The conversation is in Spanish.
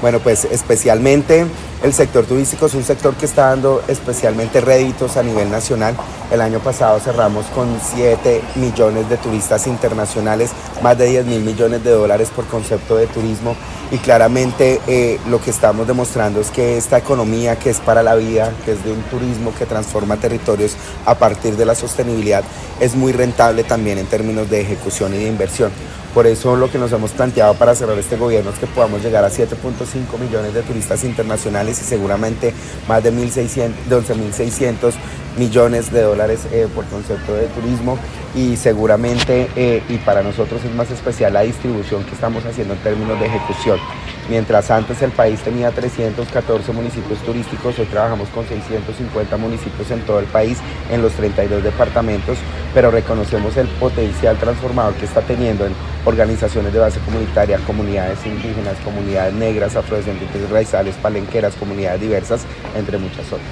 Bueno, pues especialmente el sector turístico es un sector que está dando especialmente réditos a nivel nacional. El año pasado cerramos con 7 millones de turistas internacionales, más de 10.000 millones de dólares por concepto de turismo, y claramente lo que estamos demostrando es que esta economía que es para la vida, que es de un turismo que transforma territorios a partir de la sostenibilidad, es muy rentable también en términos de ejecución y de inversión. Por eso lo que nos hemos planteado para cerrar este gobierno es que podamos llegar a 7.5 millones de turistas internacionales y seguramente más de 11.600 millones de dólares por concepto de turismo, y seguramente y para nosotros es más especial la distribución que estamos haciendo en términos de ejecución. Mientras antes el país tenía 314 municipios turísticos, hoy trabajamos con 650 municipios en todo el país, en los 32 departamentos, pero reconocemos el potencial transformador que está teniendo en organizaciones de base comunitaria, comunidades indígenas, comunidades negras, afrodescendientes, raizales, palenqueras, comunidades diversas, entre muchas otras.